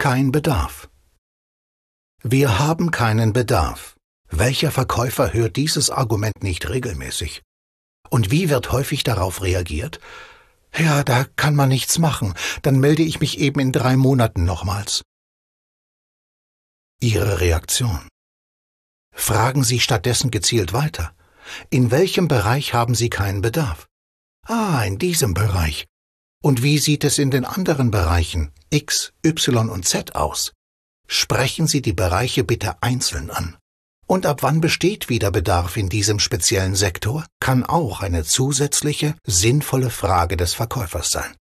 kein Bedarf. Wir haben keinen Bedarf. Welcher Verkäufer hört dieses Argument nicht regelmäßig? Und wie wird häufig darauf reagiert? Ja, da kann man nichts machen, dann melde ich mich eben in 3 Monaten nochmals. Ihre Reaktion. Fragen Sie stattdessen gezielt weiter. In welchem Bereich haben Sie keinen Bedarf? In diesem Bereich. Und wie sieht es in den anderen Bereichen X, Y und Z aus? Sprechen Sie die Bereiche bitte einzeln an. Und ab wann besteht wieder Bedarf in diesem speziellen Sektor, kann auch eine zusätzliche, sinnvolle Frage des Verkäufers sein.